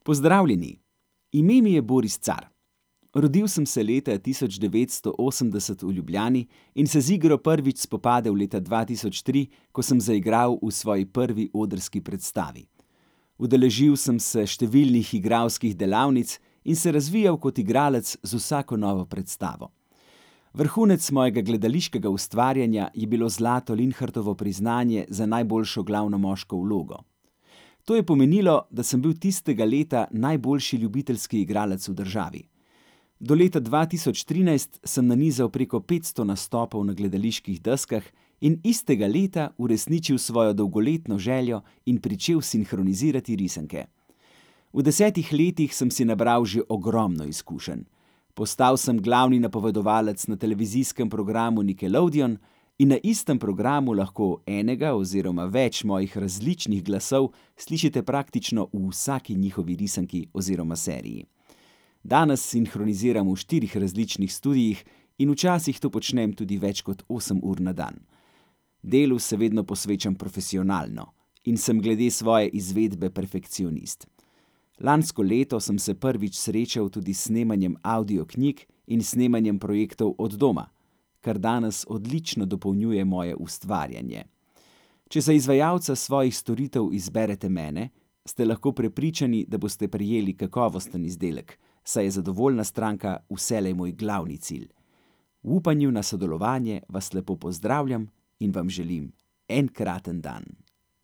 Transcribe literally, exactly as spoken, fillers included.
Pozdravljeni, ime mi je Boris Car. Rodil sem se leta tisoč devetsto osemdeset v Ljubljani in se z igro prvič spopadel leta dva tisoč tri, ko sem zaigral v svoji prvi odrski predstavi. Udeležil sem se številnih igralskih delavnic in se razvijal kot igralec z vsako novo predstavo. Vrhunec mojega gledališkega ustvarjanja je bilo zlato Linhartovo priznanje za najboljšo glavno moško vlogo. To je pomenilo, da sem bil tistega leta najboljši ljubiteljski igralec v državi. Do leta dva tisoč trinajst sem nanizal preko petsto nastopov na gledaliških deskah in istega leta uresničil svojo dolgoletno željo in pričel sinhronizirati risanke. V desetih letih sem si nabral že ogromno izkušenj. Postal sem glavni napovedovalec na televizijskem programu Nickelodeon in na istem programu lahko enega oziroma več mojih različnih glasov slišite praktično v vsaki njihovi risanki oziroma seriji. Danes sinhroniziram v štirih različnih studiih in včasih to počnem tudi več kot osem ur na dan. Delu se vedno posvečam profesionalno in sem glede svoje izvedbe perfekcionist. Lansko leto sem se prvič srečal tudi s snemanjem audioknjig in snemanjem projektov od doma, kar danes odlično dopolnjuje moje ustvarjanje. Če za izvajalca svojih storitev izberete mene, ste lahko prepričani, da boste prejeli kakovosten izdelek, saj je zadovoljna stranka vselej moj glavni cilj. V upanju na sodelovanje vas lepo pozdravljam in vam želim enkraten dan.